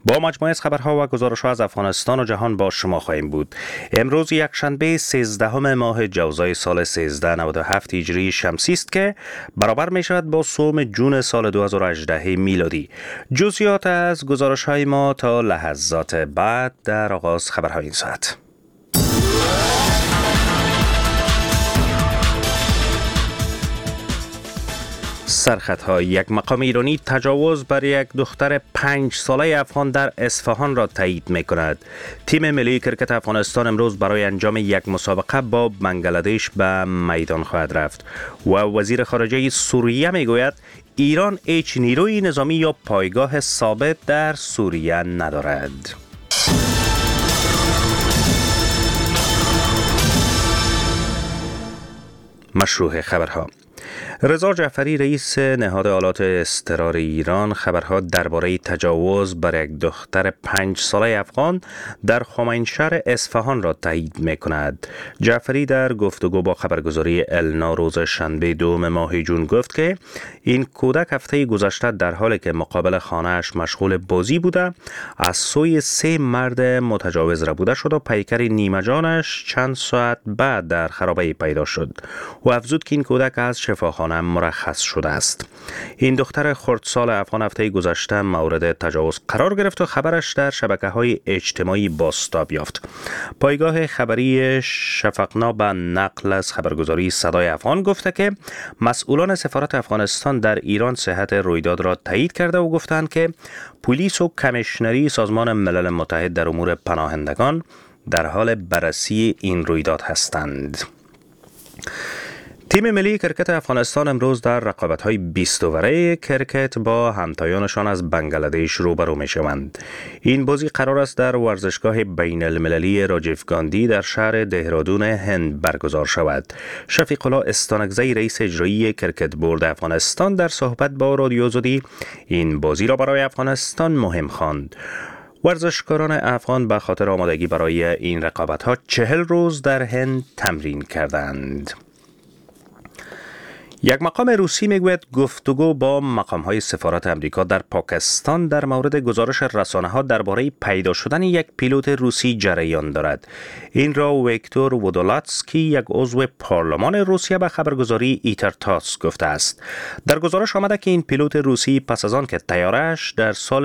با مجموعه از خبرها و گزارش‌ها از افغانستان و جهان با شما خواهیم بود. امروز یکشنبه 13 ماه جوزای سال 1397 هجری شمسی است که برابر می شود با سوم جون سال 2018 میلادی. جزئیات از گزارش‌های ما تا لحظات بعد در آغاز خبرهای این ساعت. سرخطها: یک مقام ایرانی تجاوز بر یک دختر 5 ساله افغان در اصفهان را تایید می کند. تیم ملی کرکت افغانستان امروز برای انجام یک مسابقه با بنگلادش به میدان خواهد رفت و وزیر خارجه سوریه می گوید ایران هیچ نیروی نظامی یا پایگاه ثابت در سوریه ندارد. مشروع خبرها: رضا جعفری رئیس نهاد آلات اضطرار ایران خبرها درباره تجاوز بر یک دختر 5 ساله افغان در خمینشهر اصفهان را تایید می کند. جعفری در گفتگو با خبرگزاری النا روز شنبه 2 ماه جون گفت که این کودک هفته گذشته در حالی که مقابل خانه‌اش مشغول بازی بوده از سوی 3 مرد متجاوز را بوده شد و پیکر نیمه جانش چند ساعت بعد در خرابه پیدا شد و افزود که این کودک از شفاخانه مرخص شده است. این دختر خردسال افغان هفته گذشته مورد تجاوز قرار گرفت و خبرش در شبکه‌های اجتماعی بازتاب یافت. پایگاه خبری شفقنا به نقل از خبرگزاری صدای افغان گفته که مسئولان سفارت افغانستان در ایران صحت رویداد را تایید کرده و گفتند که پلیس و کمیشنری سازمان ملل متحد در امور پناهندگان در حال بررسی این رویداد هستند. تیم ملی کرکت افغانستان امروز در رقابت‌های 20 اوره کرکت با همتایانشان از بنگلادش روبرو می‌شوند. این بازی قرار است در ورزشگاه بین المللی راجیو گاندی در شهر دهرادون هند برگزار شود. شفیق الله استانکزی رئیس اجرایی کرکت بورد افغانستان در صحبت با رادیو آزادی این بازی را برای افغانستان مهم خواند. ورزشکاران افغان به خاطر آمادگی برای این رقابت‌ها 40 روز در هند تمرین کردند. یک مقام روسی میگوید گفتگو با مقام‌های سفارت امریکا در پاکستان در مورد گزارش رسانه‌ها درباره پیدا شدن یک پیلوت روسی جریان دارد. این را ویکتور وودولاتسکی یک عضو پارلمان روسیه به خبرگزاری ایترتاس گفته است. در گزارش آمده که این پیلوت روسی پس از آن که طیاره‌اش در سال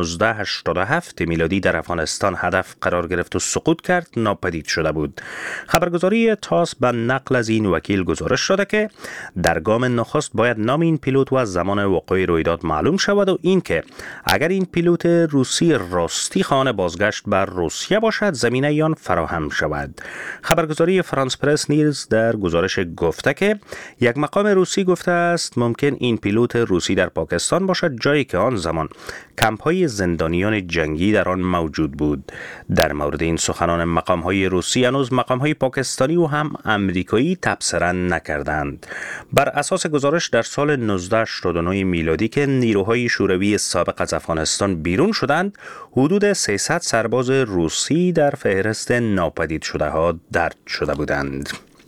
1987 میلادی در افغانستان هدف قرار گرفت و سقوط کرد ناپدید شده بود. خبرگزاری تاس به نقل از این وکیل گزارش داده که در گام نخست باید نام این پیلوت و زمان وقوع رویداد معلوم شود و اینکه اگر این پیلوت روسی راستی خواهان بازگشت بر روسیه باشد زمینه آن فراهم شود. خبرگزاری فرانس پرس نیز در گزارش گفته که یک مقام روسی گفته است ممکن این پیلوت روسی در پاکستان باشد، جایی که آن زمان کمپ‌های زندانیان جنگی در آن موجود بود. در مورد این سخنان مقام‌های روسی هنوز مقام‌های پاکستانی و هم آمریکایی تبصره نکردند. بر اساس گزارش در سال 1989 میلادی که نیروهای شوروی سابق از افغانستان بیرون شدند، حدود 300 سرباز روسی در فهرست ناپدید شده ها درج شده بودند.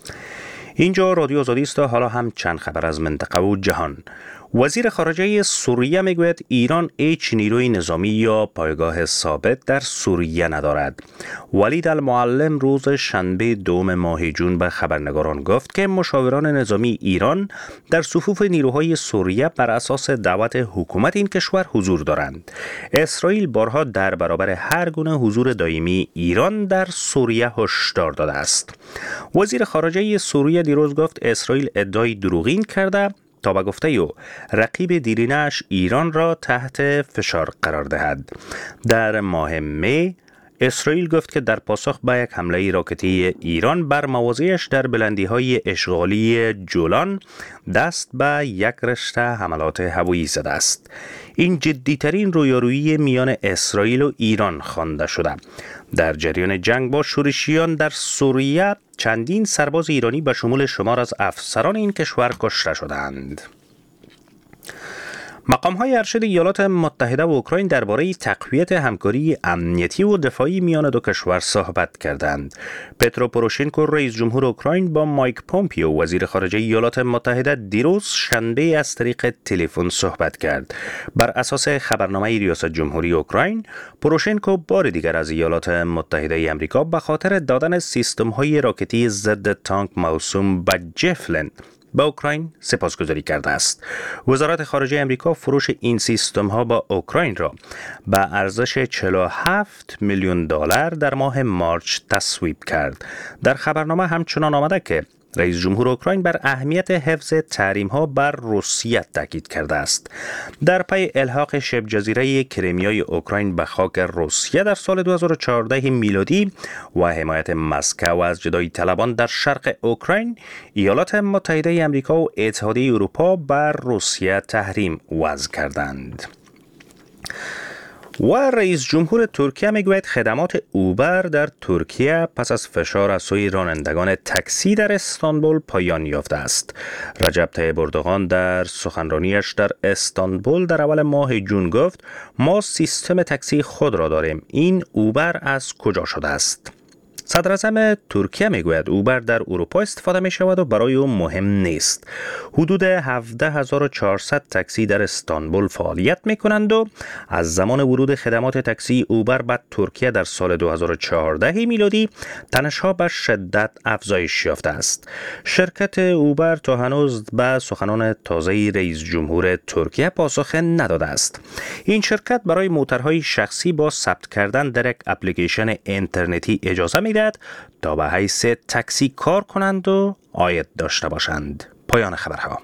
اینجا رادیو آزادی است و حالا هم چند خبر از منطقه و جهان. وزیر خارجه سوریه میگوید ایران هیچ نیروی نظامی یا پایگاه ثابت در سوریه ندارد. ولید المعلم روز شنبه 2 ماه جون به خبرنگاران گفت که مشاوران نظامی ایران در صفوف نیروهای سوریه بر اساس دعوت حکومت این کشور حضور دارند. اسرائیل بارها در برابر هر گونه حضور دائمی ایران در سوریه هشدار داده است. وزیر خارجه سوریه دیروز گفت اسرائیل ادعای دروغین کرده تا به گفته او رقیب دیرینه‌اش ایران را تحت فشار قرار دهد. در ماه می اسرائیل گفت که در پاسخ به یک حمله راکتی ایران بر مواضعش در بلندی‌های اشغالی جولان دست به یک رشته حملات هوایی زده است. این جدی‌ترین رویارویی میان اسرائیل و ایران خوانده شده. در جریان جنگ با شورشیان در سوریه چندین سرباز ایرانی به شمول شمار از افسران این کشور کشته شدند. مقام‌های ارشد ایالات متحده و اوکراین درباره تقویت همکاری امنیتی و دفاعی میان دو کشور صحبت کردند. پترو پوروشنکو رئیس جمهور اوکراین با مایک پومپیو وزیر خارجه ایالات متحده دیروز شنبه از طریق تلفن صحبت کرد. بر اساس خبرنامه ریاست جمهوری اوکراین، پوروشنکو بار دیگر از ایالات متحده آمریکا به خاطر دادن سیستم‌های راکتی ضد تانک موسوم به جفلن به اوکراین سپاسگزاری کرده است. وزارت خارجه آمریکا فروش این سیستم ها با اوکراین را به ارزش 47 میلیون دلار در ماه مارچ تصویب کرد. در خبرنامه همچنان آمده که رئیس جمهور اوکراین بر اهمیت حفظ تحریم ها بر روسیه تاکید کرده است. در پی الحاق شبه جزیره کریمیای اوکراین به خاک روسیه در سال 2014 میلادی و حمایت مسکو از جدایی طلبان در شرق اوکراین، ایالات متحده آمریکا و اتحادیه اروپا بر روسیه تحریم وضع کردند. و رئیس جمهور ترکیه میگوید خدمات اوبر در ترکیه پس از فشار از سوی رانندگان تاکسی در استانبول پایان یافته است. رجب طیب اردوغان در سخنرانیش در استانبول در اول ماه جون گفت ما سیستم تاکسی خود را داریم. این اوبر از کجا شده است؟ صدر اعظم ترکیه میگوید اوبر در اروپا استفاده می شود و برای او مهم نیست. حدود 17400 تاکسی در استانبول فعالیت می کنند و از زمان ورود خدمات تاکسی اوبر به ترکیه در سال 2014 میلادی تنش‌ها به شدت افزایش یافته است. شرکت اوبر تا هنوز به سخنان تازه رئیس جمهور ترکیه پاسخ نداده است. این شرکت برای موترهای شخصی با ثبت کردن در یک اپلیکیشن اینترنتی اجازه می تا به حیث تاکسی کار کنند و عاید داشته باشند. پایان خبرها.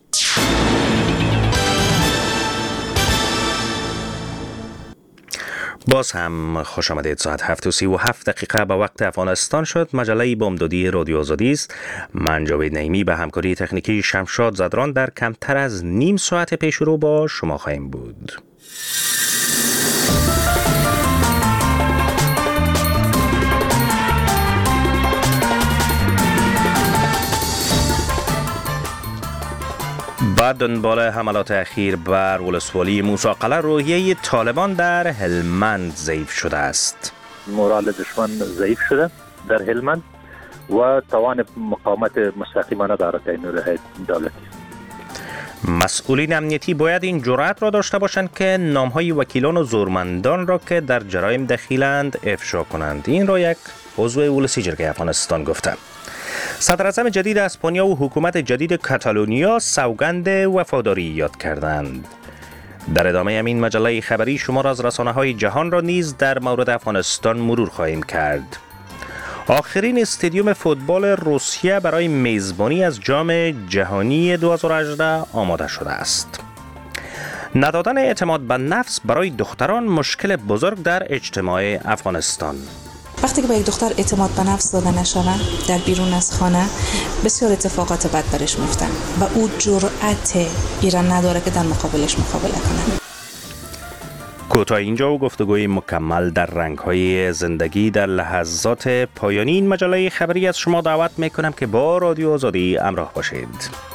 باز هم خوش آمدید. ساعت 7:37 به وقت افغانستان شد. مجله بامدادی رادیو آزادی است. من جاوید نعیمی به همکاری تکنیکی شمشاد زدران در کمتر از نیم ساعت پیش رو با شما خواهیم بود. بعد دنبال حملات اخیر بر ولسوالی موسی قلعه، روحیه طالبان در هلمند ضعیف شده است. مورال دشمن ضعیف شده در هلمند و توان مقاومت مستقیمانه دارد این روحیه دولتی. مسئولین امنیتی باید این جرأت را داشته باشند که نامهای وکیلان و زورمندان را که در جرایم دخیلند افشا کنند. این را یک عضو ولسی جرگه افغانستان گفته. صدر اعظم جدید اسپانیا و حکومت جدید کاتالونیا سوگند وفاداری یاد کردند. در ادامه همین مجله خبری شما را از رسانه‌های جهان را نیز در مورد افغانستان مرور خواهیم کرد. آخرین استادیوم فوتبال روسیه برای میزبانی از جام جهانی 2018 آماده شده است. ندادن اعتماد به نفس برای دختران مشکل بزرگ در اجتماع افغانستان. وقتی که به یک دختر اعتماد به نفس داده نشود در بیرون از خانه، بسیار اتفاقات بد برش میفتن و او جرأت ایران نداره که در مقابلش مقابله کنه. کوتاه اینجا و گفتگوی مکمل در رنگ‌های زندگی در لحظات پایانی این مجله خبری از شما دعوت میکنم که با رادیو آزادی همراه باشید.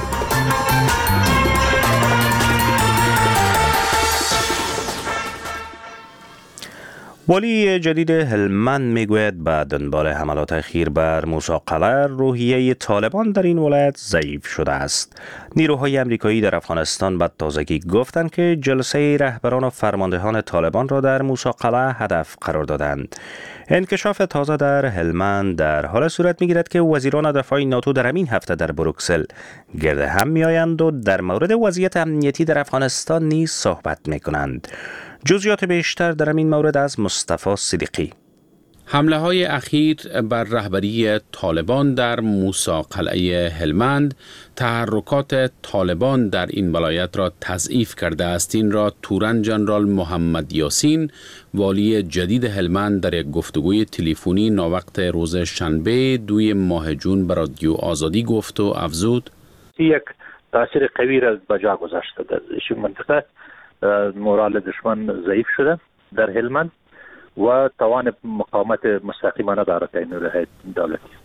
والی جدید هلمند میگوید به دنبال حملات اخیر بر موسی قلعه، روحیه طالبان در این ولایت ضعیف شده است. نیروهای امریکایی در افغانستان به تازگی گفتند که جلسه رهبران و فرماندهان طالبان را در موسی قلعه هدف قرار دادند. انکشاف تازه در هلمند در حال صورت میگیرد که وزیران دفاع ناتو در همین هفته در بروکسل گرد هم میآیند و در مورد وضعیت امنیتی در افغانستان نیز صحبت میکنند. جزئیات بیشتر در این مورد از مصطفی صدیقی. حمله های اخیر بر رهبری طالبان در موسی قلعه هلمند تحرکات طالبان در این ولایت را تضعیف کرده است. این را تورن جنرال محمد یاسین، والی جدید هلمند، در یک گفتگوی تلفنی ناوقت روز شنبه 2 ماه جون به رادیو آزادی گفت و افزود: یک تاثیر قوی را به جا گذاشته در این منطقه. مورال دشمن ضعیف شده در هلمند و توان مقاومت مستقیمانه دارد این روحیه دولتی.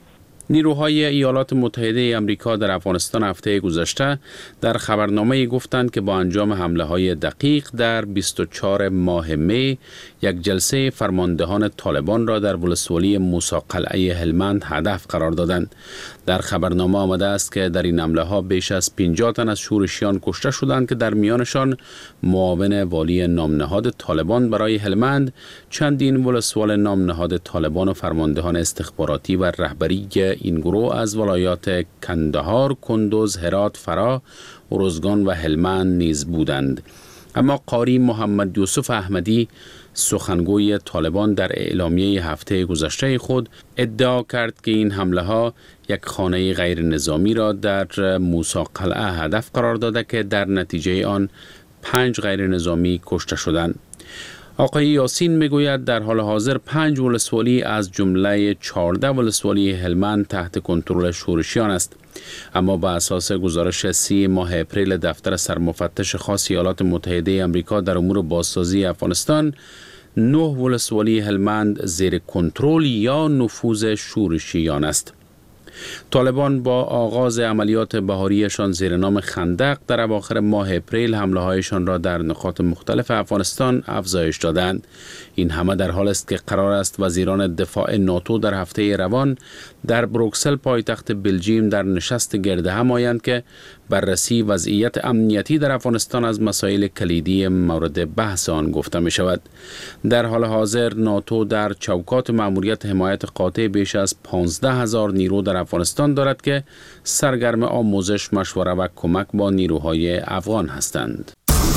نیروهای ایالات متحده آمریکا در افغانستان هفته گذشته در خبرنامه‌ای گفتند که با انجام حمله‌های دقیق در 24 ماه می یک جلسه فرماندهان طالبان را در ولسوالی موسی قلعه هلمند هدف قرار دادند. در خبرنامه آمده است که در این حمله‌ها بیش از 50 تن از شورشیان کشته شدند که در میانشان معاون والی نامنهاد طالبان برای هلمند، چندین ولسوال نامنهاد طالبان و فرماندهان استخباراتی و رهبری این گروه از ولایات کندهار، کندوز، هرات، فرا، ارزگان و هلمند نیز بودند. اما قاری محمد یوسف احمدی، سخنگوی طالبان، در اعلامیه هفته گذشته خود ادعا کرد که این حمله ها یک خانه غیر نظامی را در موسی قلعه هدف قرار داده که در نتیجه آن 5 غیر نظامی کشته شدند. آقای یاسین میگوید در حال حاضر 5 ولسوالی از جمله 14 ولسوالی هلمند تحت کنترل شورشیان است. اما با اساس گزارش 30 ماه اپریل دفتر سرمفتش خاص ایالات متحده آمریکا در امور بازسازی افغانستان، 9 ولسوالی هلمند زیر کنترل یا نفوذ شورشیان است. طالبان با آغاز عملیات بهاریشان زیر نام خندق در اواخر ماه اپریل حمله‌هایشان را در نقاط مختلف افغانستان افزایش دادند. این همه در حال است که قرار است وزیران دفاع ناتو در هفته روان در بروکسل پایتخت بلژیم در نشست گرد هم آیند که بررسی وضعیت امنیتی در افغانستان از مسائل کلیدی مورد بحث آن گفته می شود. در حال حاضر ناتو در چوکات مأموریت حمایت قاطع بیش از 15,000 نیرو در افغانستان دارد که سرگرم آموزش، مشوره و کمک با نیروهای افغان هستند.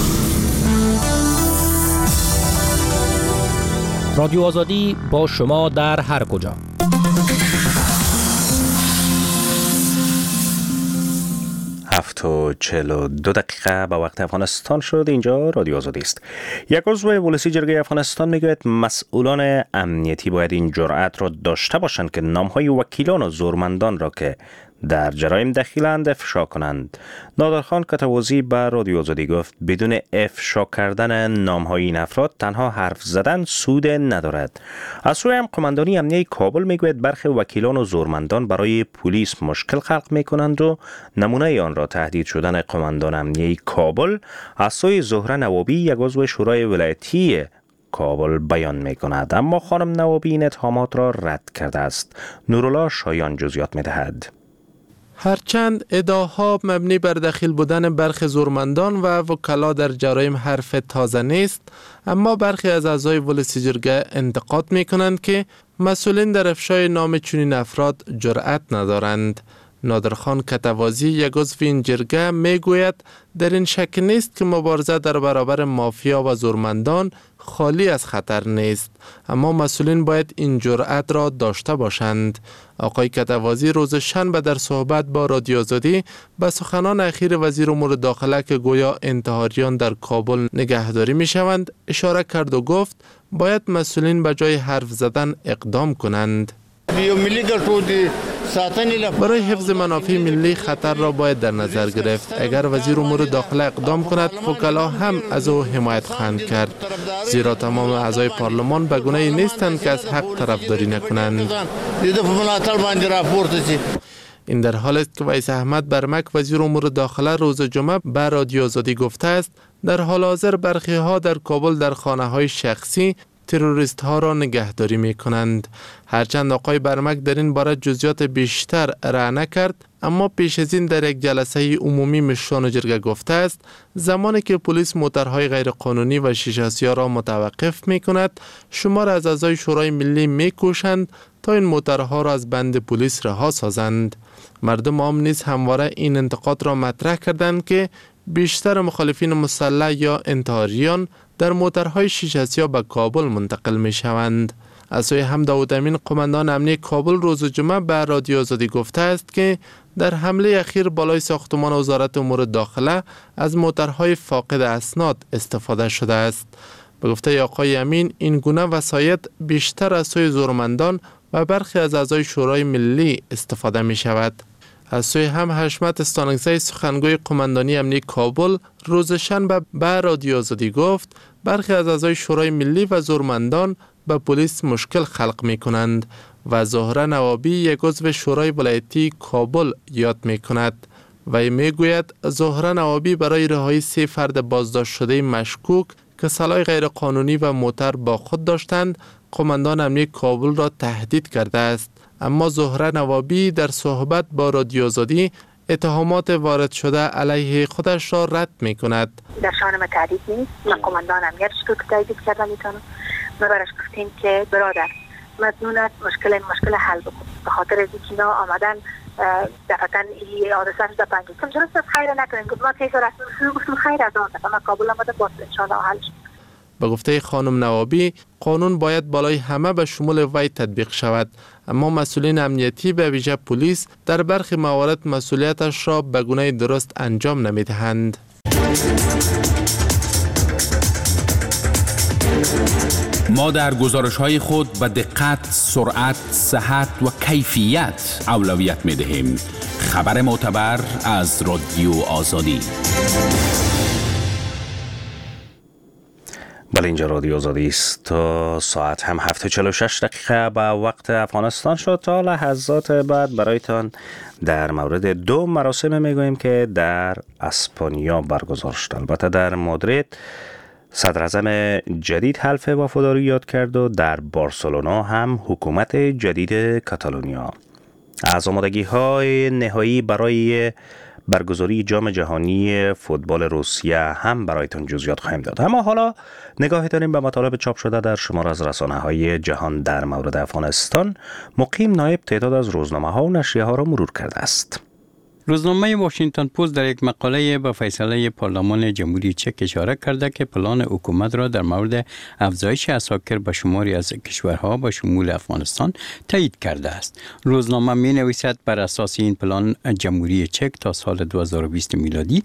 رادیو آزادی با شما در هر کجا. 7:42 به وقت افغانستان شد. اینجا رادیو آزادی است. یک عضو ولسی جرگه افغانستان میگوید مسئولان امنیتی باید این جرأت را داشته باشند که نامهای وکیلان و زورمندان را که در جرایم دخیلند افشا کنند. نادرخان کتوازی به رادیو آزادی گفت بدون افشا کردن نامهای این افراد تنها حرف زدن سود ندارد. از سوی هم قماندانی امنیه کابل میگوید برخی وکیلان و زورمندان برای پلیس مشکل خلق میکنند و نمونه آن را تهدید شدن قماندان امنیه کابل از سوی زهره نوابی، یک عضو شورای ولایتی کابل بیان می کند. اما خانم نوابی این اتهامات را رد کرده است. نورالله شایان جزئیات می دهد. هرچند ادعاها مبنی بر دخیل بودن برخی زورمندان و وکلا در جرایم حرف تازه نیست، اما برخی از اعضای ولسی جرگه انتقاد می کنند که مسئولین در افشای نام چنین افراد جرأت ندارند. نادرخان کتوازی، یک عضو این جرگه، می گوید در این شک نیست که مبارزه در برابر مافیا و زورمندان خالی از خطر نیست، اما مسئولین باید این جرأت را داشته باشند. آقای کتوازی روز شنبه در صحبت با رادیو آزادی به سخنان اخیر وزیر امور داخله که گویا انتحاریان در کابل نگهداری می شوند اشاره کرد و گفت باید مسئولین به جای حرف زدن اقدام کنند. برای حفظ منافع ملی خطر را باید در نظر گرفت. اگر وزیر امور داخله اقدام کند، وکلا هم از او حمایت خواهند کرد، زیرا تمام اعضای پارلمان به گونه‌ای نیستند که از حق طرفداری نکنند. این در حال است که ویس احمد برمک، وزیر امور داخله، روز جمعه به رادیو آزادی گفته است در حال حاضر برخی ها در کابل در خانه های شخصی تروریست ها را نگهداری می کنند. هرچند آقای برمک در این باره جزئیات بیشتر ارائه نکرد، اما پیش از این در یک جلسه عمومی مشران جرگه گفته است زمانی که پلیس موترهای غیر قانونی و شیشه‌سیاه را متوقف می کند، شمار از اعضای شورای ملی می کوشند تا این موترها را از بند پلیس رها سازند. مردم عام نیز همواره این انتقاد را مطرح کردند که بیشتر مخالفین مسلح یا انتحاریان در موترهای شیشه‌سیاه به کابل منتقل می شوند. از سوی هم داود امین، قماندان امنیه کابل، روز جمعه به رادیو آزادی گفته است که در حمله اخیر بالای ساختمان وزارت امور داخله از موترهای فاقد اسناد استفاده شده است. به گفته آقای امین این گونه وسایط بیشتر از سوی زورمندان و برخی از اعضای شورای ملی استفاده می شود. از سوی هم حشمت استانگزی، سخنگوی قماندانی امنیه کابل، روز شنبه به رادیو آزادی گفت برخی از اعضای شورای ملی و زورمندان به پلیس مشکل خلق می کنند و زهره نوابی یک عضو شورای ولایتی کابل یاد می کند. وی می گوید زهره نوابی برای رهایی 3 فرد بازداشت شده مشکوک که سلاح غیرقانونی و موتر با خود داشتند، قماندان امنیتی کابل را تهدید کرده است. اما زهره نوابی در صحبت با رادیو آزادی اتهامات وارد شده علیه خودش را رد می کند. در شان ما تهدید نیست. من قماندان امنیت شد که تهدید کردم میتونم. ما برش گفتیم که برادر مدنونت مشکل حل بکن. به خاطر از اینکه اینا آمدن دفعتاً این حادثه شده پنجم درست از خیر نکنیم. ما تیز رسمی گفتم خیر از آن ما کابل آمده باز انشاءالله حل شد. به گفته خانم نوابی قانون باید بالای همه به شمول وی تطبیق شود، اما مسئولین امنیتی به ویژه پلیس در برخی موارد مسئولیتش را به گونه درست انجام نمیدهند. ما در گزارش‌های خود به دقت، سرعت، صحت و کیفیت اولویت می‌دهیم. خبر معتبر از رادیو آزادی. بله، اینجا رادیو آزادی است. تا ساعت هم 7:46 به وقت افغانستان شد. تا لحظات بعد برایتان در مورد 2 مراسم میگوییم که در اسپانیا برگزار شد. البته در مادرید صدر اعظم جدید حلف وفاداری یاد کرد و در بارسلونا هم حکومت جدید کاتالونیا. از آمادگی‌های نهایی برای برگزاری جام جهانی فوتبال روسیه هم برایتون جزئیات خواهیم داد. اما حالا نگاهی داریم به مطالب چاپ شده در شمار از رسانه‌های جهان در مورد افغانستان. مقیم نایب تعداد از روزنامه‌ها و نشریه‌ها را مرور کرده است. روزنامه واشنگتن پست در یک مقاله به فیصله پارلمان جمهوری چک اشاره کرده که پلان حکومت را در مورد افزایش عساکر به شماری از کشورها به شمول افغانستان تایید کرده است. روزنامه می نویسد بر اساس این پلان جمهوری چک تا سال 2020 میلادی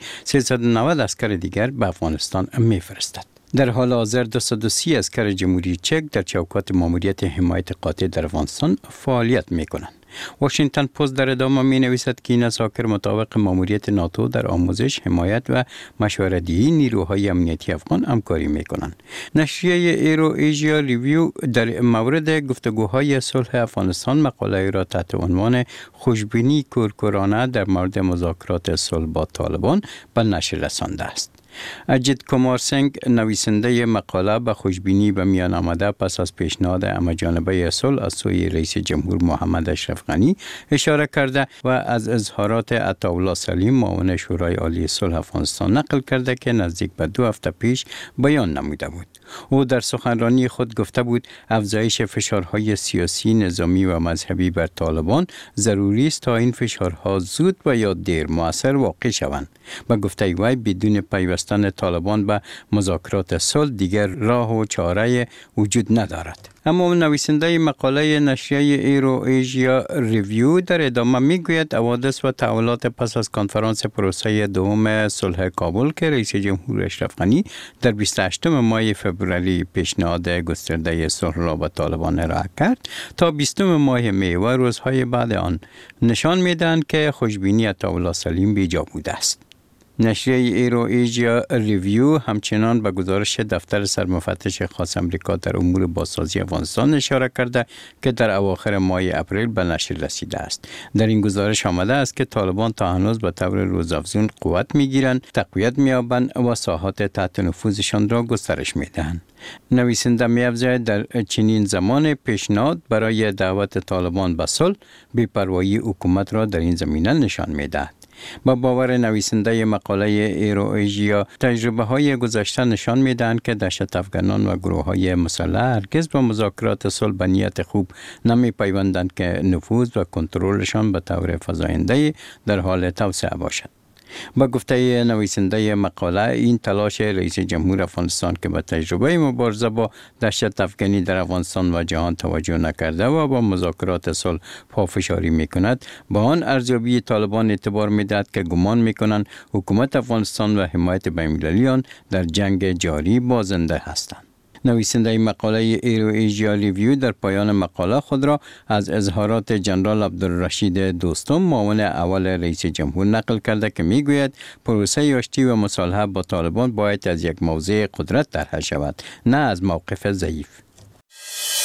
390 عسکر دیگر به افغانستان می فرستد. در حال حاضر 230 عسکر جمهوری چک در چوکات ماموریت حمایت قاطع در افغانستان فعالیت می کنند. واشنگتن پست در ادامه می نویسد که این عساکر مطابق ماموریت ناتو در آموزش، حمایت و مشوره‌دهی نیروهای امنیتی افغان همکاری می کنند. نشریه ایرو ایژیا ریویو در مورد گفتگوهای صلح افغانستان مقاله را تحت عنوان خوشبینی کورکورانه در مورد مذاکرات صلح با طالبان به نشر رسانده است. اجیت کمار سنگ نویسنده مقاله به خوشبینی به میان آمده پس از پیشنهاد همه‌جانبه صلح از سوی رئیس جمهور محمد اشرف غنی اشاره کرده و از اظهارات عطاالله سلیم معاون شورای عالی صلح افغانستان نقل کرده که نزدیک به 2 هفته پیش بیان نموده بود. او در سخنرانی خود گفته بود افزایش فشارهای سیاسی، نظامی و مذهبی بر طالبان ضروری است تا این فشارها زود و یا دیر مؤثر واقع شوند. با گفته وی بدون پیوستن طالبان به مذاکرات صلح دیگر راه و چاره وجود ندارد. اما نویسنده مقاله نشریه ایرو ایژیا ریویو در ادامه میگوید حوادث و تحولات پس از کنفرانس پروسه دوم صلح کابل که رئیس جمهور اشرف غنی در 28 ماه فوریه پیشنهاد گسترده صلح را به طالبان ارائه کرد تا 20 ماه می و روزهای بعد آن نشان میدهند که خوشبینی عطاالله سلیم بیجا بوده است. نشریه ایرو ایژیا ریویو همچنان به گزارش دفتر سرمفتش خاص امریکا در امور بازسازی افغانستان اشاره کرده که در اواخر ماه اپریل به نشر رسیده است. در این گزارش آمده است که طالبان تا هنوز به طور روزافزون قوت میگیرند، تقویت می‌یابند و ساحات تحت نفوذشان را گسترش میدهند. نویسنده می‌افزاید در چنین زمان پیشنهاد برای دعوت طالبان به صلح بی‌پروایی حکومت را در این زمینه نشان می‌دهد. با باور نویسنده مقاله ایرو ایژیا تجربه های گذشته نشان میدهند که دهشت افغانان و گروه های مسلح هرگز با مذاکرات صلح به نیت خوب نمی پیوندند که نفوذ و کنترلشان به طور فزاینده در حال توسعه باشد. با گفته نویسنده مقاله این تلاش رئیس جمهور افغانستان که به تجربه مبارزه با دهشت افغانی در افغانستان و جهان توجه نکرده و با مذاکرات صلح پافشاری میکند با آن ارزیابی طالبان اعتبار میدهد که گمان میکنند حکومت افغانستان و حمایت بین‌المللی آن در جنگ جاری بازنده هستند. نویسنده مقاله ایرو ایژیا ریویو در پایان مقاله خود را از اظهارات جنرال عبدالرشید دوستم معاون اول رئیس جمهور نقل کرده که میگوید پروسه آشتی و مصالحه با طالبان باید از یک موضع قدرت طرح شود، نه از موقف ضعیف.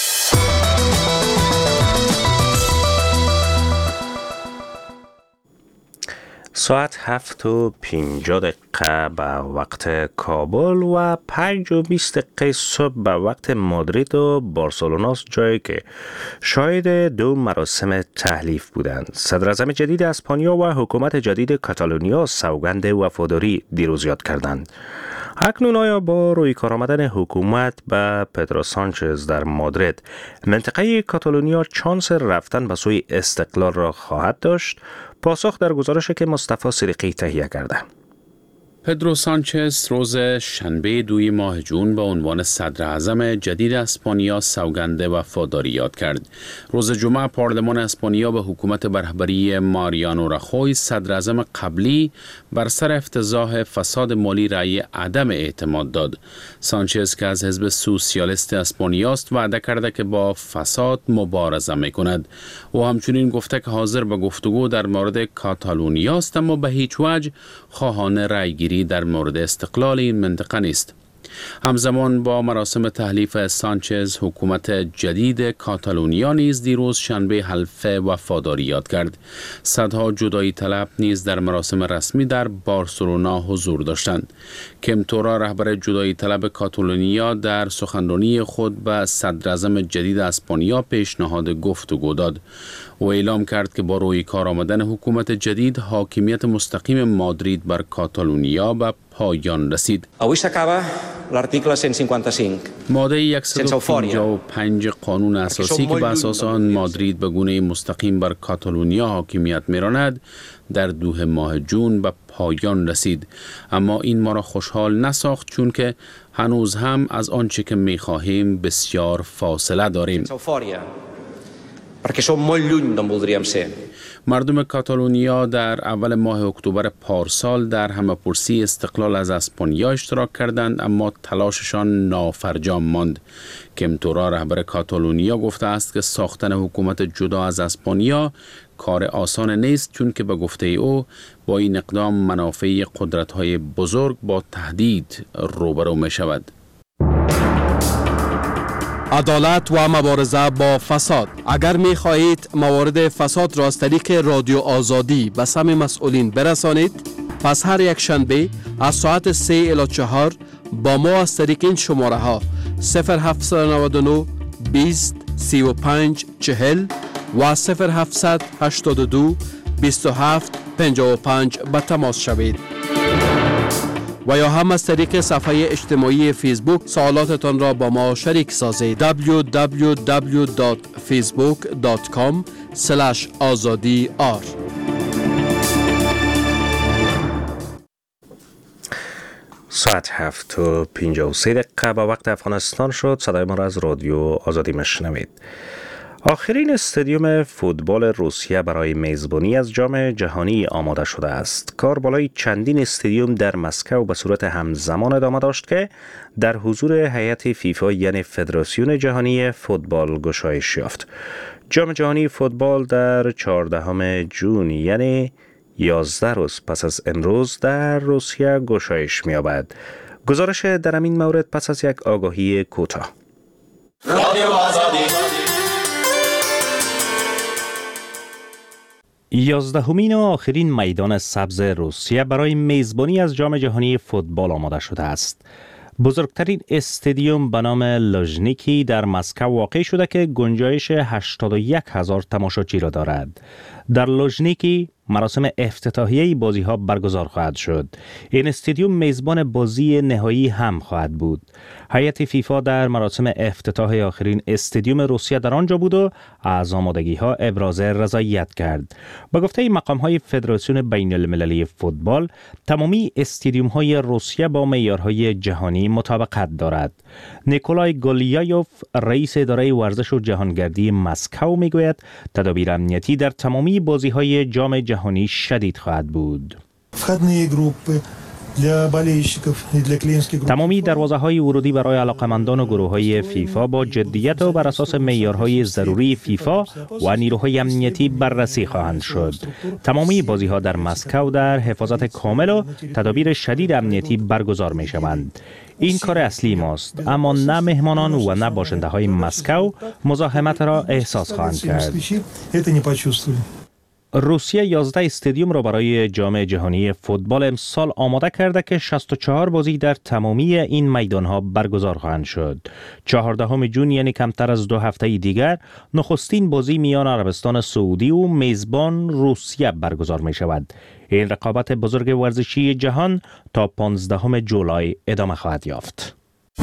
ساعت 7:50 به وقت کابل و 5:20 صبح به وقت مادرید و بارسلوناست، جایی که شاهد دو مراسم تحلیف بودند. صدراعظم جدید اسپانیا و حکومت جدید کاتالونیا سوگند وفاداری دیروز یاد کردند. اکنون آیا با روی کار آمدن حکومت به پدرو سانچز در مادرید منطقه کاتالونیا چانس رفتن به سوی استقلال را خواهد داشت؟ پاسخ در گزارشی که مصطفی صدیقی تهیه کرده. پدرو سانچز روز شنبه 2 ماه جون به عنوان صدر اعظم جدید اسپانیا سوگند وفاداری یاد کرد. روز جمعه پارلمان اسپانیا به حکومت به رهبری ماریانو راخوی صدر اعظم قبلی بر سر افتضاح فساد مالی رأی عدم اعتماد داد. سانچز که از حزب سوسیالیست اسپانیا است وعده کرده که با فساد مبارزه میکند. او همچنین گفته که حاضر به گفتگو در مورد کاتالونیا است، اما به هیچ وجه خواهان رأیگیری در مورد استقلال این منطقه نیست. همزمان با مراسم تحلیف سانچز، حکومت جدید کاتالونیا نیز دیروز شنبه حلف وفاداری یاد کرد. صدها جدایی طلب نیز در مراسم رسمی در بارسلونا حضور داشتند. کیم تورا، رهبر جدایی طلب کاتالونیا، در سخنرانی خود به صدر اعظم جدید اسپانیا پیشنهاد گفتگو داد. او اعلام کرد که با روی کار آمدن حکومت جدید حاکمیت مستقیم مادرید بر کاتالونیا به پایان رسید. ماده 155 قانون اساسی که به اساس آن مادرید به گونه مستقیم بر کاتالونیا حاکمیت می‌راند در 2 ماه جون به پایان رسید، اما این ما را خوشحال نساخت، چون که هنوز هم از آنچه که می‌خواهیم بسیار فاصله داریم. مردم کاتالونیا در اول ماه اکتبر پارسال در همه‌پرسی استقلال از اسپانیا اشتراک کردند، اما تلاششان نافرجام ماند. کیم تورا، رهبر کاتالونیا، گفته است که ساختن حکومت جدا از اسپانیا کار آسان نیست، چون که به گفته او با این اقدام منافع قدرت‌های بزرگ با تهدید روبرو می شود. عدالت و مبارزه با فساد. اگر می خواهید موارد فساد را از طریق رادیو آزادی به سمع مسئولین برسانید، پس هر یک شنبه از ساعت 3 الی 4 با ما از طریق این شماره ها 0799 20 35 40 و 0782 27 55 به تماس شوید. و یا هم از طریق صفحه اجتماعی فیسبوک سوالاتتان را با ما شریک سازید. www.facebook.com/azadiyar. ساعت 7:53 به وقت افغانستان شد. صدای ما را از رادیو آزادی میشنوید. آخرین استادیوم فوتبال روسیه برای میزبانی از جام جهانی آماده شده است. کار بالای چندین استادیوم در مسکو به صورت همزمان ادامه داشت که در حضور هیئت فیفا یعنی فدراسیون جهانی فوتبال گشایش یافت. جام جهانی فوتبال در 14 جون یعنی 11 روز پس از امروز در روسیه گشایش می‌یابد. گزارش در این مورد پس از یک آگاهی کوتاه. رادیو آزادی 11مین و آخرین میدان سبز روسیه برای میزبانی از جام جهانی فوتبال آماده شده است. بزرگترین استادیوم به نام لوژنیکی در مسکو واقع شده که گنجایش 81,000 تماشاچی را دارد. در لوژنیکی مراسم افتتاحیه بازی‌ها برگزار خواهد شد. این استادیوم میزبان بازی نهایی هم خواهد بود. هیئت فیفا در مراسم افتتاح آخرین استادیوم روسیه در آنجا بود و از آمادگی‌ها ابراز رضایت کرد. با گفته مقام‌های فدراسیون بین‌المللی فوتبال، تمامی استادیوم‌های روسیه با معیارهای جهانی مطابقت دارد. نیکولای گولیایوف، رئیس اداره ورزش و جهانگردی مسکو، میگوید تدابیر امنیتی در تمامی بازی‌های جام جهانی شدید خواهد بود. تمامی دروازه‌های ورودی برای علاقمندان و گروه‌های فیفا با جدیت و بر اساس معیارهای ضروری فیفا و نیروهای امنیتی بررسی خواهند شد. تمامی بازی‌ها در مسکو در حفاظت کامل و تدابیر شدید امنیتی برگزار می‌شوند. این کار اصلی ماست، اما نه مهمانان و نه باشنده‌های مسکو مزاحمت را احساس خواهند کرد. روسیه 11 استادیوم را برای جام جهانی فوتبال امسال آماده کرده که 64 بازی در تمامی این میدانها برگزار خواهند شد. 14 ژوئن یعنی کمتر از 2 هفته دیگر نخستین بازی میان عربستان سعودی و میزبان روسیه برگزار می شود. این رقابت بزرگ ورزشی جهان تا 15 جولای ادامه خواهد یافت.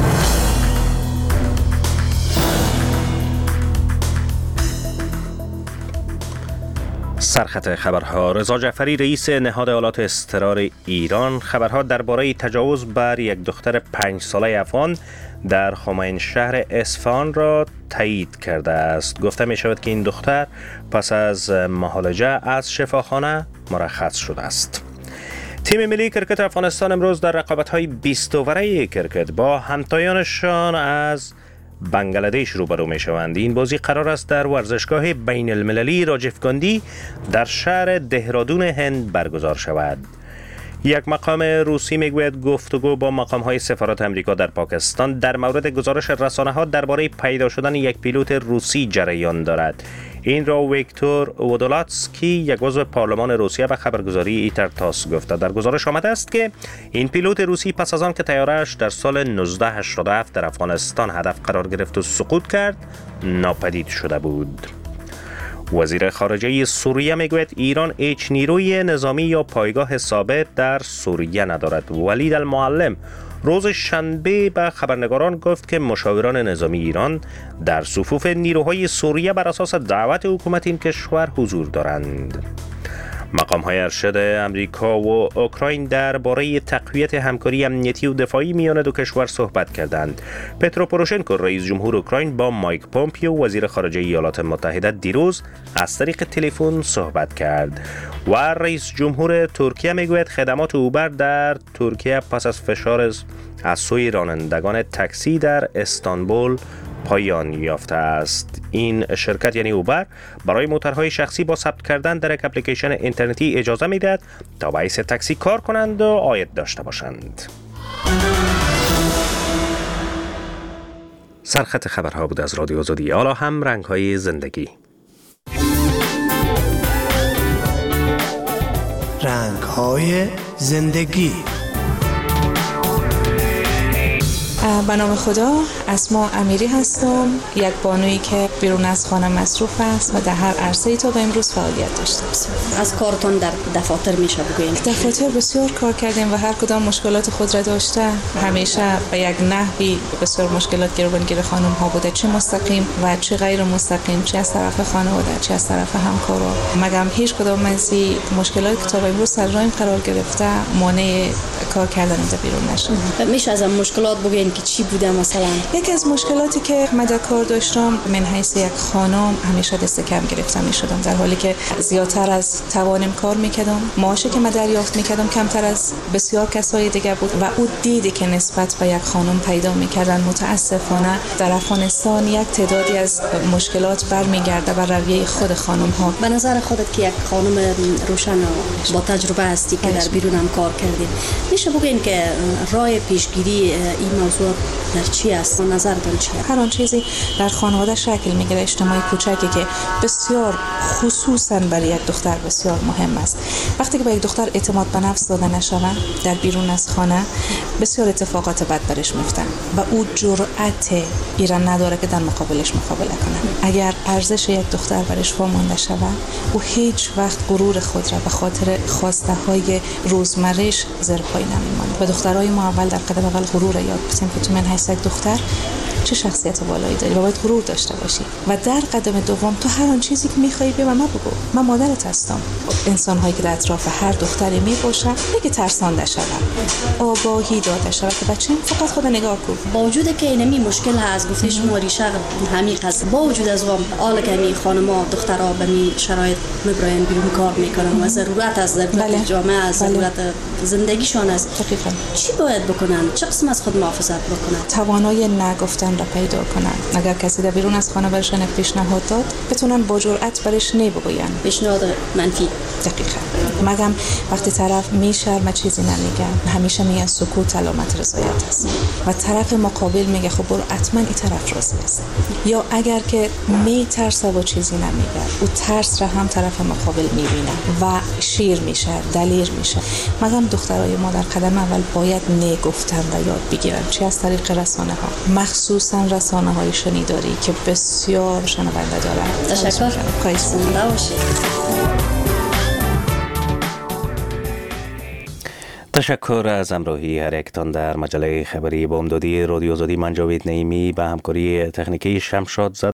سرخط خبرها. رضا جعفری رئیس نهاد آلات اضطرار ایران خبرها درباره تجاوز بر یک دختر 5 ساله افغان در خمین شهر اصفهان را تایید کرده است. گفته می شود که این دختر پس از معالجه از شفاخانه مرخص شده است. تیم ملی کرکت افغانستان امروز در رقابت‌های 20 اوره کرکت با همتایانشان از بنگلادش روبرو می شوند. این بازی قرار است در ورزشگاه بین المللی راجیو گاندی در شهر دهرادون هند برگزار شود. یک مقام روسی میگوید گفتگو با مقام‌های سفارت آمریکا در پاکستان در مورد گزارش رسانه‌ها درباره پیدا شدن یک پیلوت روسی جریان دارد. این را ویکتور وودولاتسکی یک عضو پارلمان روسیه به خبرگزاری ایترتاس گفته. در گزارش آمده است که این پیلوت روسی پس از آن که طیاره‌اش در سال 1987 در افغانستان هدف قرار گرفت و سقوط کرد ناپدید شده بود. وزیر خارجه سوریه میگوید ایران هیچ نیروی نظامی یا پایگاه ثابت در سوریه ندارد. ولید المعلم روز شنبه به خبرنگاران گفت که مشاوران نظامی ایران در صفوف نیروهای سوریه بر اساس دعوت حکومت این کشور حضور دارند. مقام‌های ارشد امریکا و اوکراین درباره تقویت همکاری امنیتی و دفاعی میان دو کشور صحبت کردند. پترو پوروشنکو رئیس جمهور اوکراین با مایک پومپیو وزیر خارجه ایالات متحده دیروز از طریق تلفن صحبت کرد و رئیس جمهور ترکیه میگوید خدمات اوبر در ترکیه پس از فشار از سوی رانندگان تاکسی در استانبول پایان یافته است. این شرکت یعنی اوبر برای موتورهای شخصی با ثبت کردن در یک اپلیکیشن اینترنتی اجازه میدهد تا به حیث تاکسی کار کنند و عاید داشته باشند. سرخط خبرها بود از رادیو آزادی. حالا هم رنگ‌های زندگی. رنگ‌های زندگی. به نام خدا، اسما امیری هستم، یک بانویی که بیرون از خانه مصروف است و در هر عرصه‌ای تا به امروز فعالیت داشته است. از کارتون در دفاتر میشه بگوییم؟ دفاتر بسیار کار کردیم و هر کدام مشکلات خود را داشته. همیشه به یک نحوی بسیار مشکلات گیر خانم ها بوده، چه مستقیم و چه غیر مستقیم، چه از طرف خانواده چه از طرف همکارا. مگم هیچ کدام از این مشکلات که تا به امروز سر راهیم قرار گرفته مانع کار کردن در بیرون نشد. میشه از مشکلات بگوییم که چی بوده؟ مثلا یکی از مشکلاتی که من در کار داشتم من حیث یک خانم همیشه دست کم گرفته می شدم، در حالی که زیادتر از توانم کار میکردم. معاشی که من دریافت میکردم کمتر از بسیار کسای دیگه بود و او دیدی که نسبت به یک خانم پیدا میکردن. متاسفانه در افغانستان یک تعدادی از مشکلات برمیگرده بر رویه خود خانم ها. به نظر خودت که یک خانم روشن با تجربه هستی که در بیرون هم کار کردی، میشه بگیم که راه پیشگیری این موضوع در چی است؟ نظرتون چیه؟ هر آن چیزی در خانواده شکل میگیره. اجتماعی کوچکی که بسیار خصوصا برای یک دختر بسیار مهم است. وقتی که به یک دختر اعتماد به نفس داده نشود در بیرون از خانه، بسیار اتفاقات بد برش میفته و او جرأت ایران نداره که در مقابلش مقابله کنه. اگر ارزش یک دختر برش وامانده شود، او هیچ وقت غرور خود را به خاطر خواسته های روزمره‌اش زیر پای نمیماند. و دخترای ما اول در قدم اول غرور یاد بدیم که تو من حیث یک دختر چه شخصیت بالایی داری و باید غرور داشته باشی. و در قدم دوم تو هر آن چیزی که می‌خوای به من بگو. من مادرت هستم. انسان‌هایی که در اطراف هر دختری میباشه دیگه ترسانده شود، آگاهی داده شود که بچه‌م فقط خود نگاه کن. با وجود که اینمی مشکل هست، گفته شما ریشه عمیق است، با وجود از حال که می خانم‌ها دخترها به می شرایط میبرن بیرون کار میکنن و ضرورت از ضرورت جامعه از ضرورت زندگیشان است. دقیقاً چی باید بکنن؟ چه قسم از خود محافظت بکنن؟ توانایی نگفتن را پیدا کنن. اگر کسی در بیرون از خانه برشن پیشنهاد داد، بتونن با جرأت برش نبگوین. پیشنهاد منفی. دقیقاً. مگم وقتی طرف میشرمه چیزی نمیگه، همیشه میگن سکوت علامت رضایت است و طرف مقابل میگه خب برو حتما این طرف راضی است. یا اگر که میترسه و چیزی نمیگه، او ترس را هم طرف مقابل میبینه و شیر میشه، دلیر میشه. مگم دخترای ما در قدم اول باید نگفتن و یاد بگیرن، چه از طریق رسانه ها، مخصوصا رسانه های شنیداری که بسیار شنونده دارن. تشکر. زنده باشید. تشکر از همراهی هر یکتان در مجله خبری بامدادی رادیو آزادی. من جاوید نعیمی به همکاری تکنیکی شمشاد زد.